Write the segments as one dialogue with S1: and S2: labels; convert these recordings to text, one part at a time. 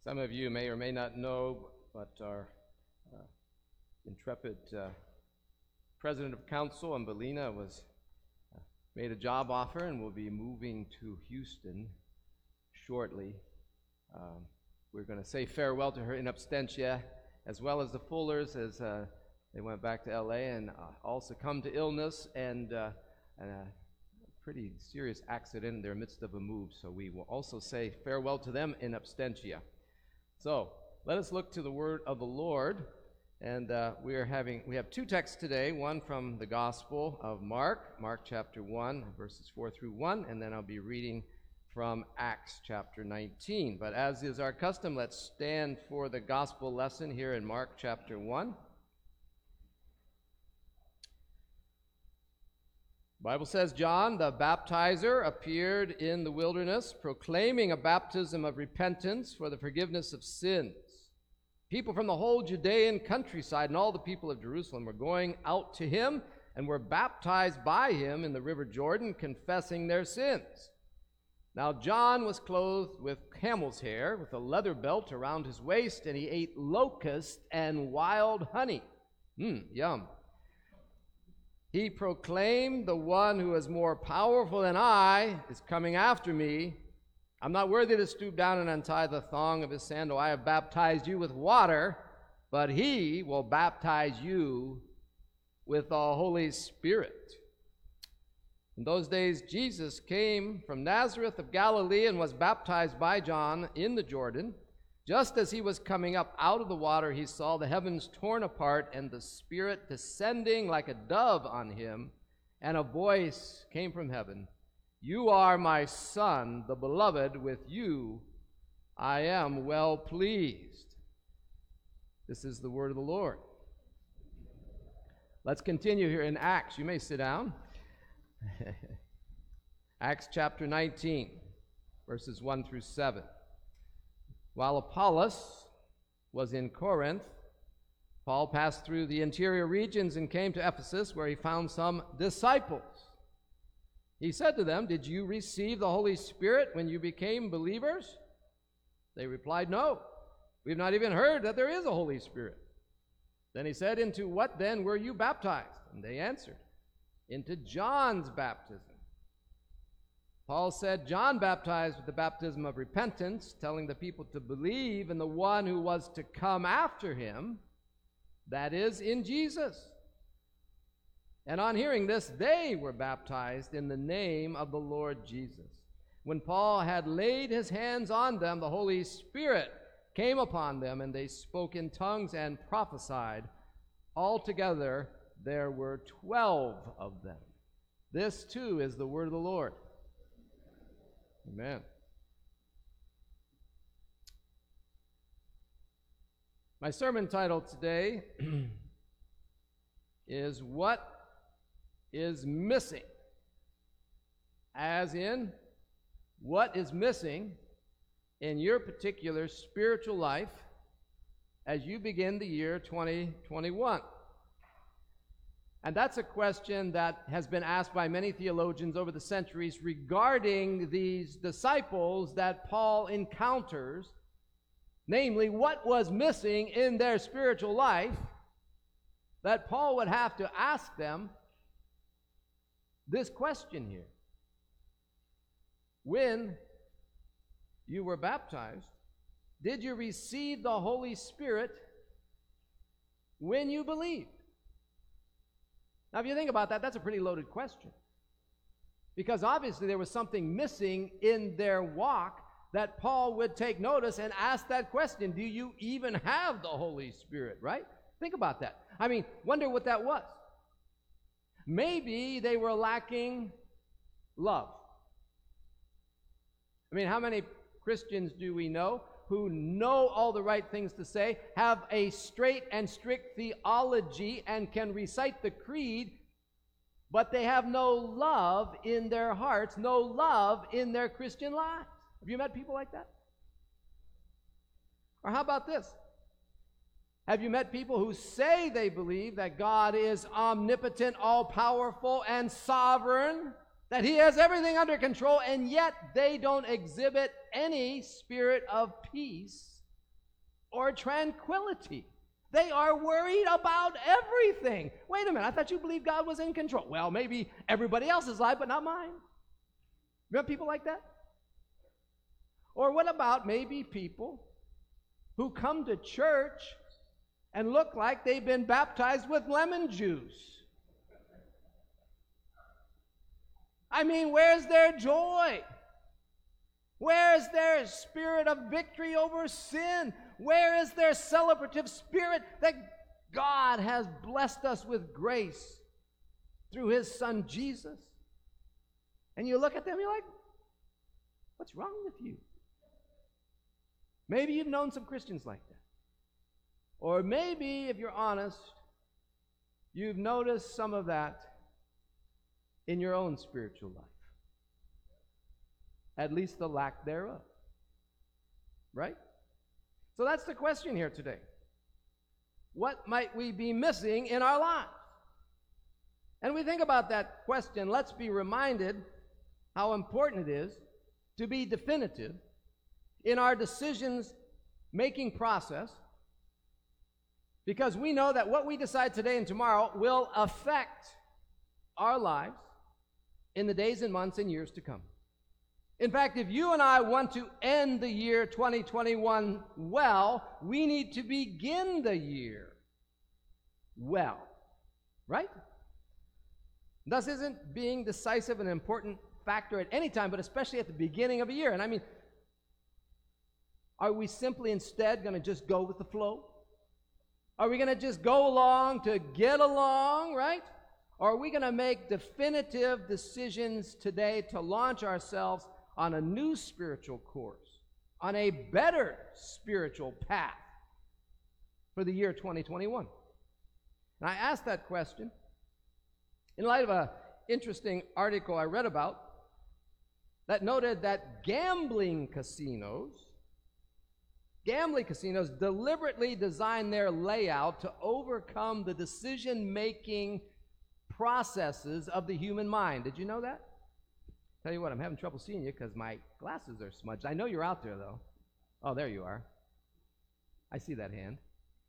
S1: Some of you may or may not know, but our intrepid president of council, Umbelina, was made a job offer and will be moving to Houston shortly. We're going to say farewell to her in absentia, as well as the Fullers, as they went back to L.A. and all succumbed to illness and a pretty serious accident in their midst of a move. So we will also say farewell to them in absentia. So let us look to the word of the Lord, and we have two texts today. One from the Gospel of Mark chapter 1, verses 4 through 1, and then I'll be reading from Acts chapter 19. But as is our custom, let's stand for the gospel lesson here in Mark chapter 1. The Bible says, John the baptizer appeared in the wilderness, proclaiming a baptism of repentance for the forgiveness of sins. People from the whole Judean countryside and all the people of Jerusalem were going out to him and were baptized by him in the river Jordan, confessing their sins. Now John was clothed with camel's hair, with a leather belt around his waist, and he ate locusts and wild honey. Yum. He proclaimed, the one who is more powerful than I is coming after me. I'm not worthy to stoop down and untie the thong of his sandal. I have baptized you with water, but he will baptize you with the Holy Spirit. In those days, Jesus came from Nazareth of Galilee and was baptized by John in the Jordan. Just as he was coming up out of the water, he saw the heavens torn apart and the Spirit descending like a dove on him, and a voice came from heaven, "You are my Son, the beloved. With you I am well pleased." This is the word of the Lord. Let's continue here in Acts. You may sit down. Acts chapter 19, verses 1 through 7. While Apollos was in Corinth, Paul passed through the interior regions and came to Ephesus, where he found some disciples. He said to them, "Did you receive the Holy Spirit when you became believers?" They replied, "No, we've not even heard that there is a Holy Spirit." Then he said, "Into what then were you baptized?" And they answered, "Into John's baptism." Paul said, "John baptized with the baptism of repentance, telling the people to believe in the one who was to come after him, that is, in Jesus." And on hearing this, they were baptized in the name of the Lord Jesus. When Paul had laid his hands on them, the Holy Spirit came upon them, and they spoke in tongues and prophesied. Altogether, there were 12 of them. This, too, is the word of the Lord. Amen. My sermon title today is "What is Missing?" As in, what is missing in your particular spiritual life as you begin the year 2021? And that's a question that has been asked by many theologians over the centuries regarding these disciples that Paul encounters. Namely, what was missing in their spiritual life that Paul would have to ask them this question here. When you were baptized, did you receive the Holy Spirit when you believed? Now, if you think about that, that's a pretty loaded question. Because obviously there was something missing in their walk that Paul would take notice and ask that question. Do you even have the Holy Spirit, right? Think about that. I mean, wonder what that was. Maybe they were lacking love. I mean, how many Christians do we know who know all the right things to say, have a straight and strict theology, and can recite the creed, but they have no love in their hearts, no love in their Christian lives? Have you met people like that? Or how about this? Have you met people who say they believe that God is omnipotent, all-powerful, and sovereign, that he has everything under control, and yet they don't exhibit any spirit of peace or tranquility. They are worried about everything. Wait a minute, I thought you believed God was in control. Well, maybe everybody else's life, but not mine. Remember people like that? Or what about maybe people who come to church and look like they've been baptized with lemon juice? I mean, where's their joy? Where's their spirit of victory over sin? Where is their celebrative spirit that God has blessed us with grace through his son Jesus? And you look at them, you're like, what's wrong with you? Maybe you've known some Christians like that. Or maybe, if you're honest, you've noticed some of that in your own spiritual life. At least the lack thereof. Right? So that's the question here today. What might we be missing in our lives? And we think about that question, let's be reminded how important it is to be definitive in our decisions-making process, because we know that what we decide today and tomorrow will affect our lives in the days and months and years to come. In fact, if you and I want to end the year 2021 well, we need to begin the year well, right? Thus, isn't being decisive an important factor at any time, but especially at the beginning of a year? And I mean, are we simply instead going to just go with the flow? Are we going to just go along to get along, right? Or are we going to make definitive decisions today to launch ourselves on a new spiritual course, on a better spiritual path for the year 2021? And I asked that question in light of an interesting article I read about that noted that gambling casinos deliberately design their layout to overcome the decision-making processes of the human mind. Did you know that? Tell you what, I'm having trouble seeing you because my glasses are smudged. I know you're out there, though. Oh, there you are. I see that hand.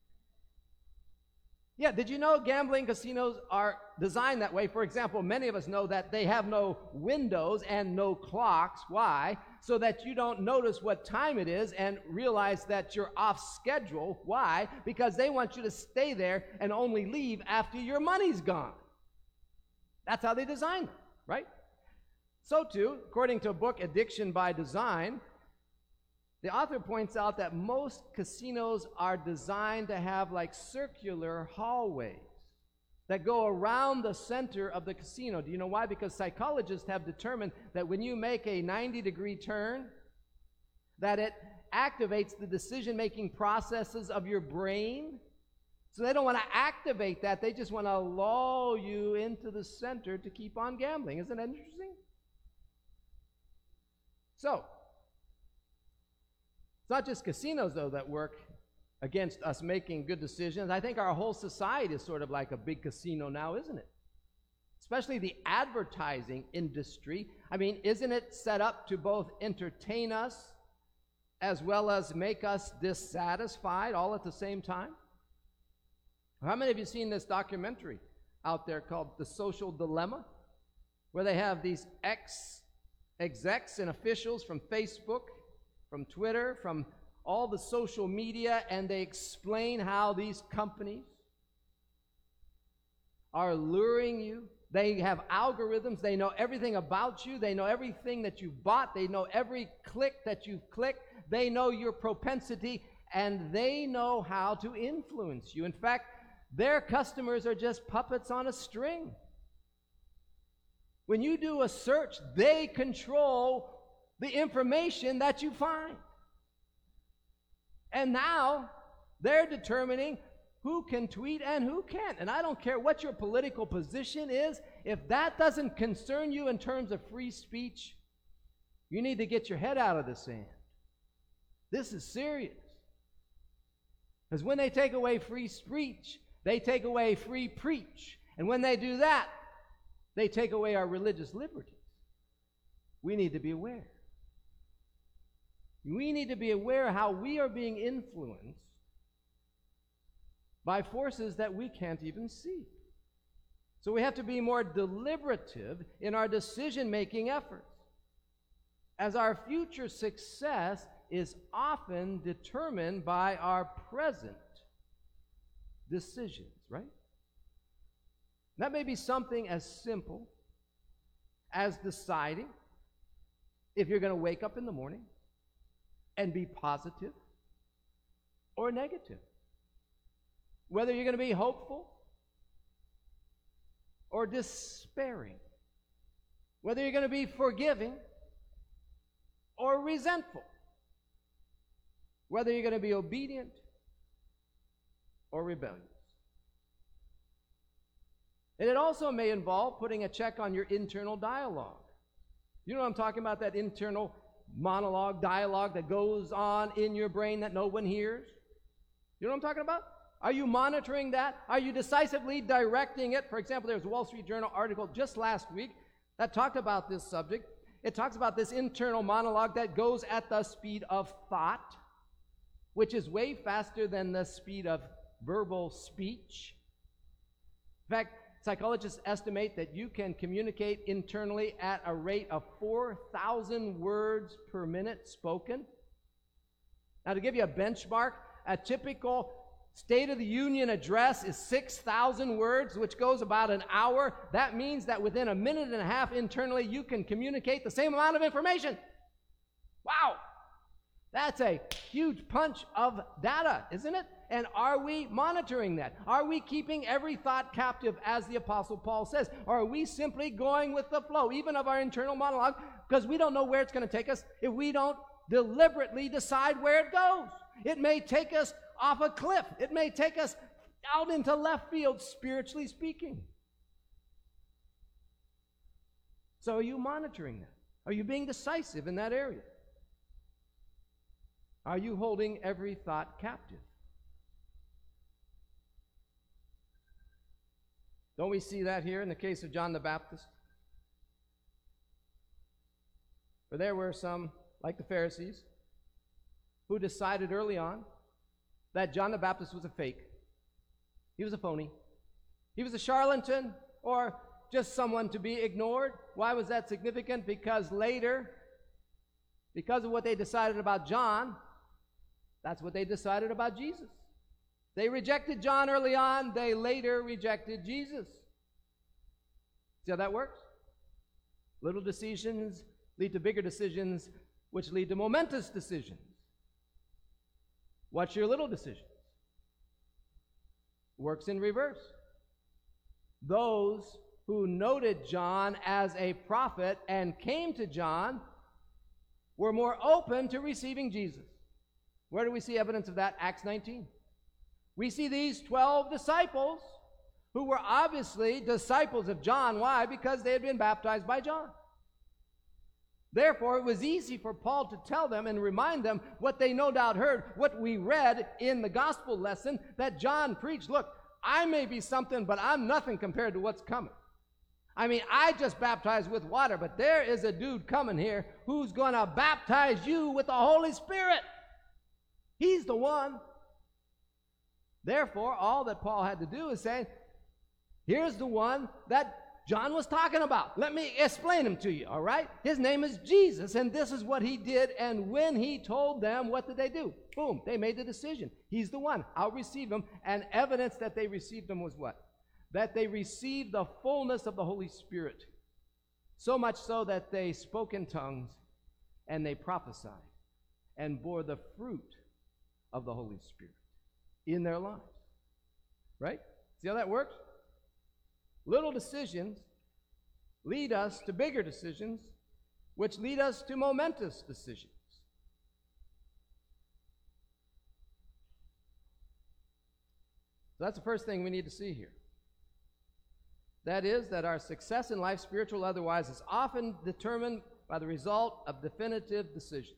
S1: Yeah, did you know gambling casinos are designed that way? For example, many of us know that they have no windows and no clocks. Why? So that you don't notice what time it is and realize that you're off schedule. Why? Because they want you to stay there and only leave after your money's gone. That's how they design them, right? So too, according to a book, Addiction by Design, the author points out that most casinos are designed to have like circular hallways that go around the center of the casino. Do you know why? Because psychologists have determined that when you make a 90-degree turn, that it activates the decision-making processes of your brain. So they don't want to activate that. They just want to lull you into the center to keep on gambling. Isn't that interesting? So, it's not just casinos, though, that work against us making good decisions. I think our whole society is sort of like a big casino now, isn't it? Especially the advertising industry. I mean, isn't it set up to both entertain us as well as make us dissatisfied all at the same time? How many of you seen this documentary out there called The Social Dilemma, where they have these execs and officials from Facebook, from Twitter, from all the social media, and they explain how these companies are luring you. They have algorithms. They know everything about you. They know everything that you bought. They know every click that you've clicked. They know your propensity, and they know how to influence you. In fact, their customers are just puppets on a string. When you do a search, they control the information that you find. And now they're determining who can tweet and who can't. And I don't care what your political position is. If that doesn't concern you in terms of free speech, you need to get your head out of the sand. This is serious. Because when they take away free speech, they take away free preach. And when they do that, they take away our religious liberties. We need to be aware. We need to be aware how we are being influenced by forces that we can't even see. So we have to be more deliberative in our decision-making efforts, as our future success is often determined by our present decisions, right? That may be something as simple as deciding if you're going to wake up in the morning and be positive or negative, whether you're going to be hopeful or despairing, whether you're going to be forgiving or resentful, whether you're going to be obedient or rebellious. And it also may involve putting a check on your internal dialogue. You know what I'm talking about, that internal monologue, dialogue that goes on in your brain that no one hears? You know what I'm talking about? Are you monitoring that? Are you decisively directing it? For example, there was a Wall Street Journal article just last week that talked about this subject. It talks about this internal monologue that goes at the speed of thought, which is way faster than the speed of verbal speech. In fact, psychologists estimate that you can communicate internally at a rate of 4,000 words per minute spoken. Now, to give you a benchmark, a typical State of the Union address is 6,000 words, which goes about an hour. That means that within a minute and a half internally, you can communicate the same amount of information. Wow! That's a huge punch of data, isn't it? And are we monitoring that? Are we keeping every thought captive, as the Apostle Paul says? Or are we simply going with the flow, even of our internal monologue, because we don't know where it's going to take us if we don't deliberately decide where it goes? It may take us off a cliff. It may take us out into left field, spiritually speaking. So are you monitoring that? Are you being decisive in that area? Are you holding every thought captive? Don't we see that here in the case of John the Baptist? For there were some, like the Pharisees, who decided early on that John the Baptist was a fake. He was a phony. He was a charlatan, or just someone to be ignored. Why was that significant? Because later, because of what they decided about John, that's what they decided about Jesus. They rejected John early on. They later rejected Jesus. See how that works? Little decisions lead to bigger decisions, which lead to momentous decisions. What's your little decisions? Works in reverse. Those who noted John as a prophet and came to John were more open to receiving Jesus. Where do we see evidence of that? Acts 19. We see these 12 disciples who were obviously disciples of John. Why? Because they had been baptized by John. Therefore, it was easy for Paul to tell them and remind them what they no doubt heard, what we read in the gospel lesson that John preached. Look, I may be something, but I'm nothing compared to what's coming. I mean, I just baptized with water, but there is a dude coming here who's going to baptize you with the Holy Spirit. He's the one. Therefore, all that Paul had to do is say, here's the one that John was talking about. Let me explain him to you, all right? His name is Jesus, and this is what he did. And when he told them, what did they do? Boom, they made the decision. He's the one. I'll receive him. And evidence that they received him was what? That they received the fullness of the Holy Spirit. So much so that they spoke in tongues and they prophesied and bore the fruit of the Holy Spirit in their lives. Right? See how that works? Little decisions lead us to bigger decisions, which lead us to momentous decisions. So that's the first thing we need to see here. That is, that our success in life, spiritual or otherwise, is often determined by the result of definitive decisions.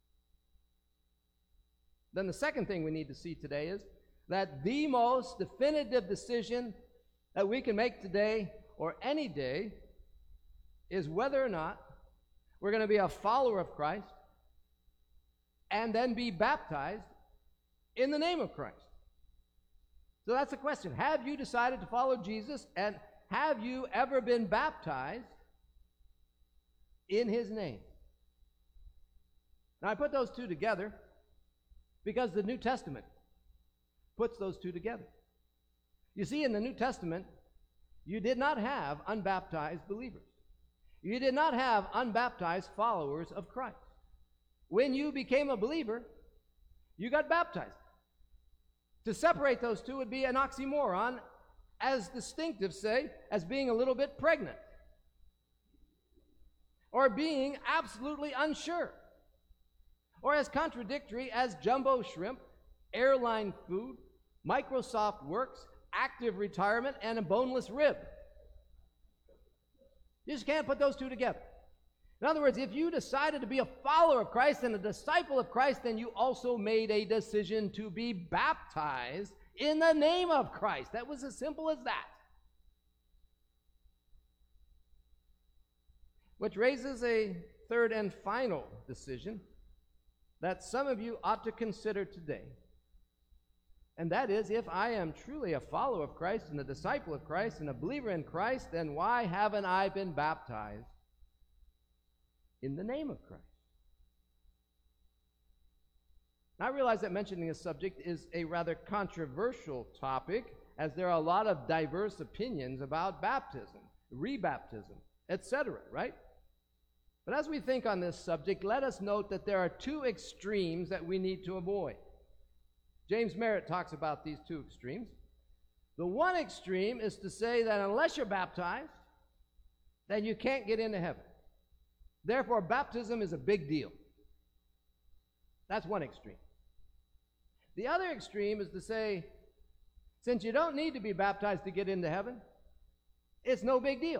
S1: Then the second thing we need to see today is that the most definitive decision that we can make today or any day is whether or not we're going to be a follower of Christ and then be baptized in the name of Christ. So that's the question. Have you decided to follow Jesus, and have you ever been baptized in his name? Now, I put those two together because the New Testament puts those two together. You see, in the New Testament, you did not have unbaptized believers. You did not have unbaptized followers of Christ. When you became a believer, you got baptized. To separate those two would be an oxymoron, as distinctive, say, as being a little bit pregnant or being absolutely unsure, or as contradictory as jumbo shrimp, airline food, Microsoft Works, active retirement, and a boneless rib. You just can't put those two together. In other words, if you decided to be a follower of Christ and a disciple of Christ, then you also made a decision to be baptized in the name of Christ. That was as simple as that. Which raises a third and final decision that some of you ought to consider today. And that is, if I am truly a follower of Christ and a disciple of Christ and a believer in Christ, then why haven't I been baptized in the name of Christ? Now, I realize that mentioning this subject is a rather controversial topic, as there are a lot of diverse opinions about baptism, rebaptism, etc., right? But as we think on this subject, let us note that there are two extremes that we need to avoid. James Merritt talks about these two extremes. The one extreme is to say that unless you're baptized, then you can't get into heaven. Therefore, baptism is a big deal. That's one extreme. The other extreme is to say, since you don't need to be baptized to get into heaven, it's no big deal.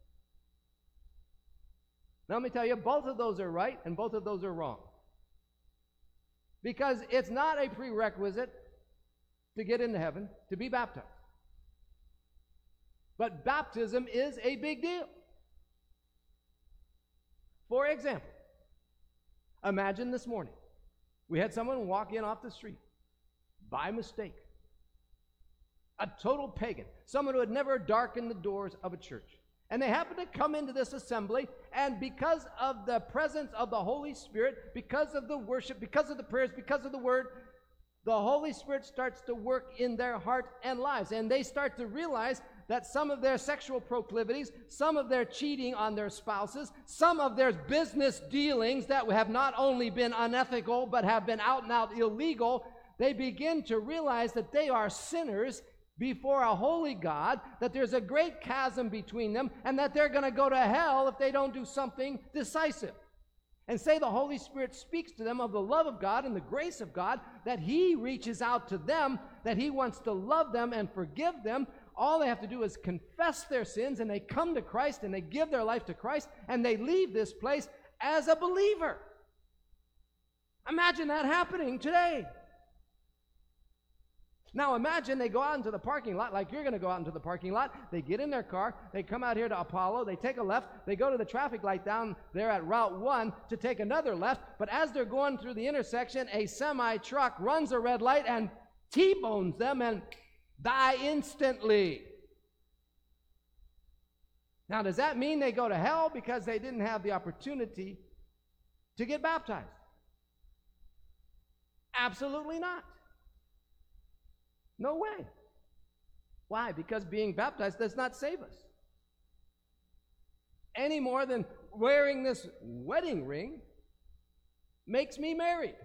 S1: Now, let me tell you, both of those are right and both of those are wrong. Because it's not a prerequisite to get into heaven to be baptized. But baptism is a big deal. For example, imagine this morning, we had someone walk in off the street by mistake. A total pagan, someone who had never darkened the doors of a church. And they happened to come into this assembly, and because of the presence of the Holy Spirit, because of the worship, because of the prayers, because of the word, the Holy Spirit starts to work in their heart and lives. And they start to realize that some of their sexual proclivities, some of their cheating on their spouses, some of their business dealings that have not only been unethical, but have been out and out illegal, they begin to realize that they are sinners before a holy God, that there's a great chasm between them, and that they're going to go to hell if they don't do something decisive. And say the Holy Spirit speaks to them of the love of God and the grace of God, that He reaches out to them, that He wants to love them and forgive them. All they have to do is confess their sins, and they come to Christ, and they give their life to Christ, and they leave this place as a believer. Imagine that happening today. Now imagine they go out into the parking lot like you're going to go out into the parking lot. They get in their car. They come out here to Apollo. They take a left. They go to the traffic light down there at Route 1 to take another left. But as they're going through the intersection, a semi-truck runs a red light and T-bones them and die instantly. Now, does that mean they go to hell because they didn't have the opportunity to get baptized? Absolutely not. No way. Why? Because being baptized does not save us. Any more than wearing this wedding ring makes me married.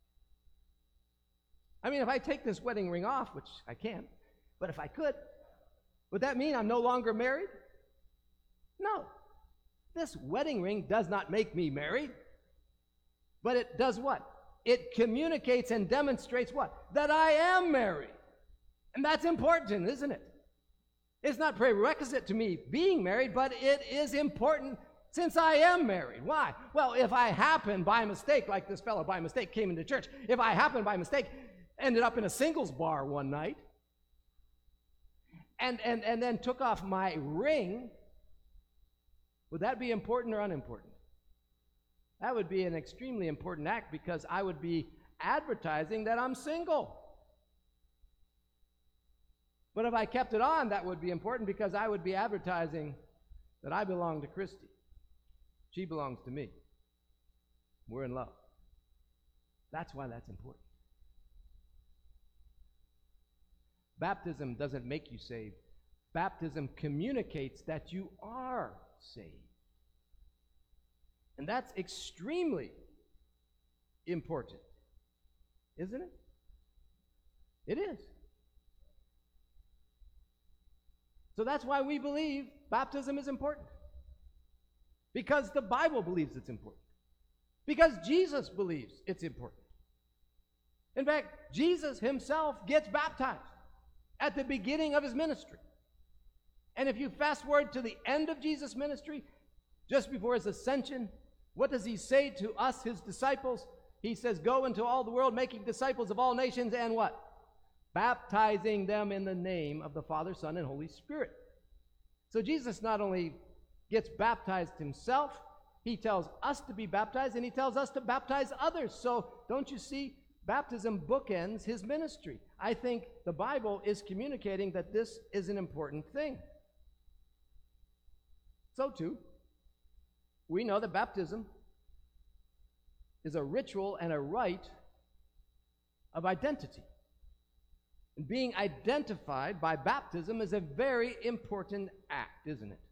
S1: I mean, if I take this wedding ring off, which I can't, but if I could, would that mean I'm no longer married? No. This wedding ring does not make me married, but it does what? It communicates and demonstrates what? That I am married. And that's important, isn't it? It's not prerequisite to me being married, but it is important since I am married. Why? Well, if I happen by mistake, like this fellow by mistake came into church, if I happen by mistake ended up in a singles bar one night and then took off my ring, would that be important or unimportant? That would be an extremely important act, because I would be advertising that I'm single. But if I kept it on, that would be important because I would be advertising that I belong to Christy. She belongs to me. We're in love. That's why that's important. Baptism doesn't make you saved. Baptism communicates that you are saved. And that's extremely important, isn't it? It is. So that's why we believe baptism is important. Because the Bible believes it's important. Because Jesus believes it's important. In fact, Jesus himself gets baptized at the beginning of his ministry. And if you fast forward to the end of Jesus' ministry, just before his ascension, what does he say to us, his disciples? He says, go into all the world, making disciples of all nations, and what? Baptizing them in the name of the Father, Son, and Holy Spirit. So Jesus not only gets baptized himself, he tells us to be baptized, and he tells us to baptize others. So don't you see, baptism bookends his ministry. I think the Bible is communicating that this is an important thing. So too, we know that baptism is a ritual and a rite of identity. And being identified by baptism is a very important act, isn't it?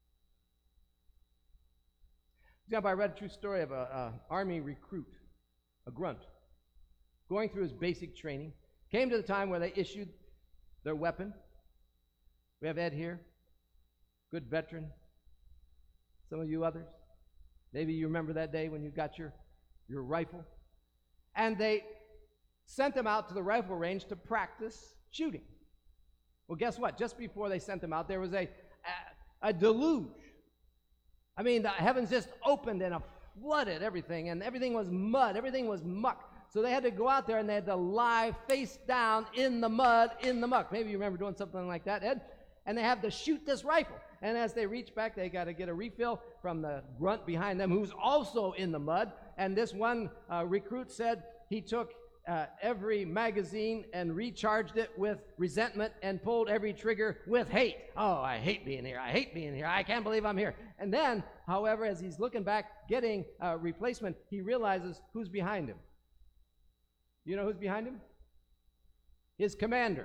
S1: For example, I read a true story of an army recruit, a grunt, going through his basic training, came to the time where they issued their weapon. We have Ed here, good veteran. Some of you others, maybe you remember that day when you got your rifle. And they sent him out to the rifle range to practice shooting. Well, guess what? Just before they sent him out, there was a deluge. I mean, the heavens just opened and flooded everything, and everything was mud, everything was muck. So they had to go out there and they had to lie face down in the mud, in the muck. Maybe you remember doing something like that, Ed? And they have to shoot this rifle. And as they reach back, they got to get a refill from the grunt behind them, who's also in the mud. And this one recruit said he took every magazine and recharged it with resentment and pulled every trigger with hate. Oh, I hate being here. I hate being here. I can't believe I'm here. And then, however, as he's looking back, getting a replacement, he realizes who's behind him. You know who's behind him? His commander.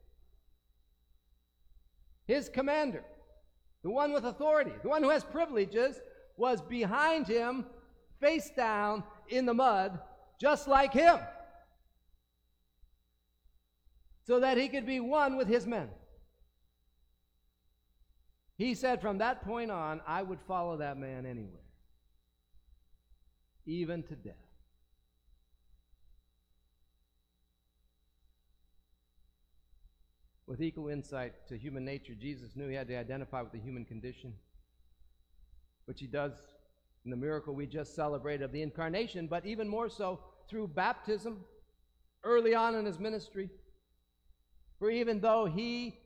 S1: His commander. The one with authority, the one who has privileges, was behind him, face down in the mud, just like him, so that he could be one with his men. He said, from that point on, I would follow that man anywhere, even to death. With equal insight to human nature, Jesus knew he had to identify with the human condition, which he does in the miracle we just celebrated of the incarnation, but even more so through baptism early on in his ministry. For even though he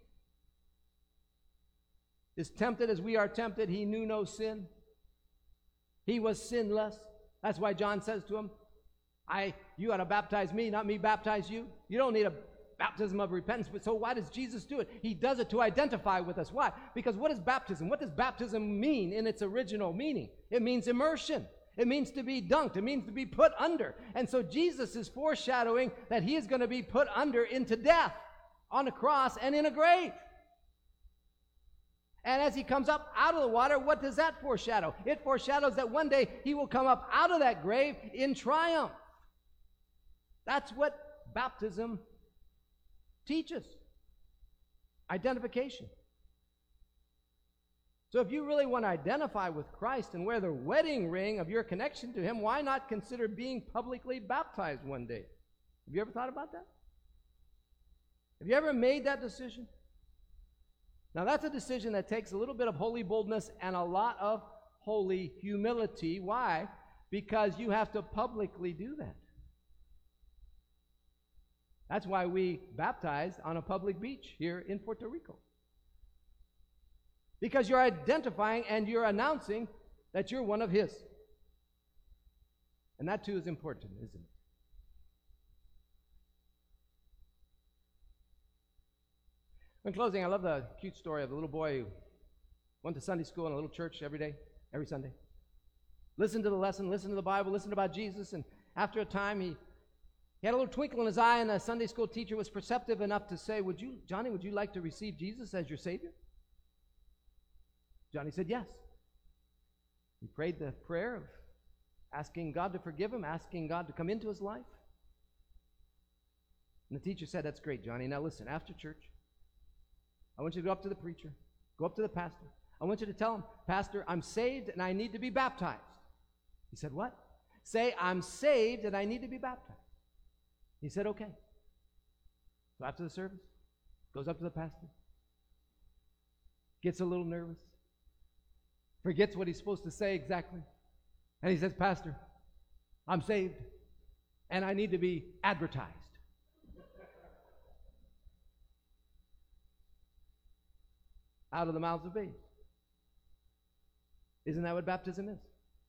S1: is tempted as we are tempted, he knew no sin. He was sinless. That's why John says to him, you ought to baptize me, not me baptize you. You don't need a baptism of repentance. But so why does Jesus do it? He does it to identify with us. Why? Because what is baptism? What does baptism mean in its original meaning? It means immersion. It means to be dunked. It means to be put under. And so Jesus is foreshadowing that he is going to be put under into death on a cross and in a grave. And as he comes up out of the water, what does that foreshadow? It foreshadows that one day he will come up out of that grave in triumph. That's what baptism teaches. Identification. So if you really want to identify with Christ and wear the wedding ring of your connection to him, why not consider being publicly baptized one day? Have you ever thought about that? Have you ever made that decision? Now that's a decision that takes a little bit of holy boldness and a lot of holy humility. Why? Because you have to publicly do that. That's why we baptized on a public beach here in Puerto Rico. Because you're identifying and you're announcing that you're one of his. And that too is important, isn't it? In closing, I love the cute story of the little boy who went to Sunday school in a little church every day, every Sunday. Listened to the lesson, listened to the Bible, listened about Jesus, and after a time he had a little twinkle in his eye, and the Sunday school teacher was perceptive enough to say, Johnny, would you like to receive Jesus as your Savior? Johnny said yes. He prayed the prayer of asking God to forgive him, asking God to come into his life. And the teacher said, that's great, Johnny. Now listen, after church, I want you to go up to the preacher, go up to the pastor. I want you to tell him, Pastor, I'm saved and I need to be baptized. He said, what? Say, I'm saved and I need to be baptized. He said, okay. So after the service, goes up to the pastor, gets a little nervous, forgets what he's supposed to say exactly, and he says, Pastor, I'm saved and I need to be advertised. Out of the mouths of babes. Isn't that what baptism is?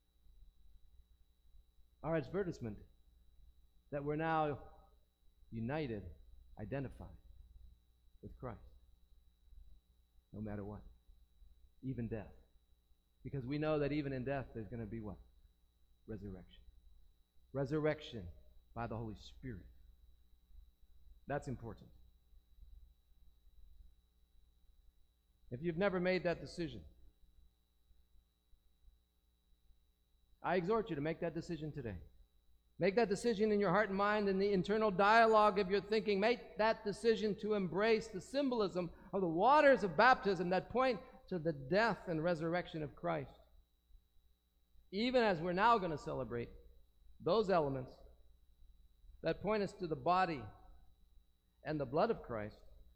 S1: Our advertisement that we're now united, identified with Christ, no matter what, even death. Because we know that even in death there's going to be what? Resurrection. Resurrection by the Holy Spirit. That's important. If you've never made that decision, I exhort you to make that decision today. Make that decision in your heart and mind, in the internal dialogue of your thinking. Make that decision to embrace the symbolism of the waters of baptism that point to the death and resurrection of Christ. Even as we're now going to celebrate those elements that point us to the body and the blood of Christ,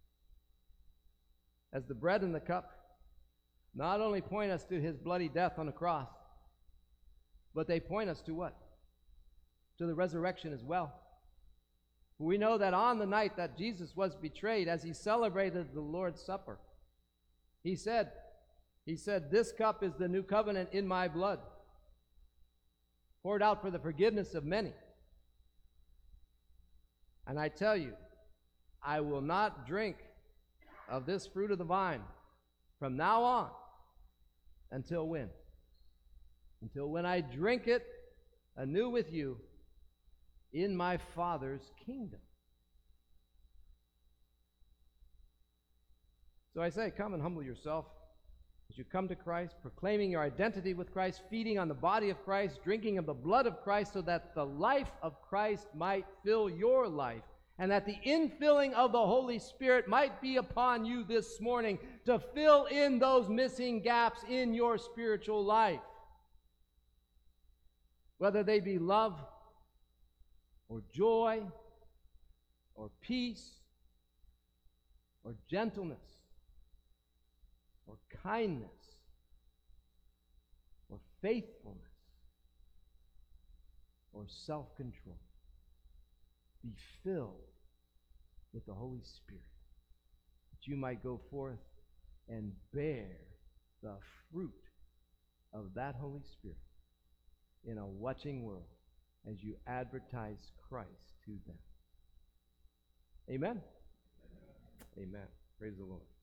S1: as the bread and the cup not only point us to his bloody death on the cross, but they point us to what? To the resurrection as well. We know that on the night that Jesus was betrayed, as he celebrated the Lord's Supper, he said, this cup is the new covenant in my blood, poured out for the forgiveness of many. And I tell you, I will not drink of this fruit of the vine from now on until when? Until when I drink it anew with you in my Father's kingdom. So I say, come and humble yourself as you come to Christ, proclaiming your identity with Christ, feeding on the body of Christ, drinking of the blood of Christ, so that the life of Christ might fill your life, and that the infilling of the Holy Spirit might be upon you this morning to fill in those missing gaps in your spiritual life. Whether they be love or joy or peace or gentleness or kindness or faithfulness or self-control. Be filled with the Holy Spirit, that you might go forth and bear the fruit of that Holy Spirit in a watching world as you advertise Christ to them. Amen? Amen. Praise the Lord.